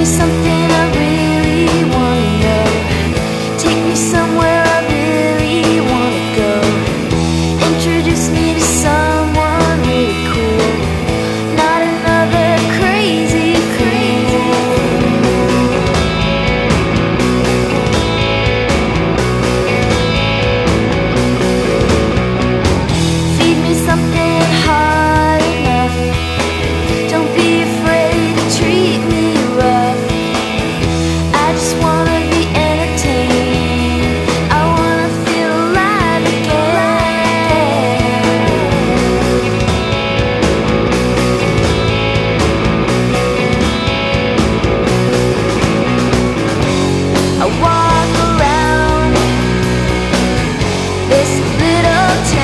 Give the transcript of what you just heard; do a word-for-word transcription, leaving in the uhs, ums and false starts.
me something I really wanna know. Take me somewhere I really wanna go. Introduce me to someone really cool. Not another crazy, crazy Feed me something hot enough. Don't be afraid to treat me rough. I just wanna be entertained. I wanna feel alive again. I walk around this little town.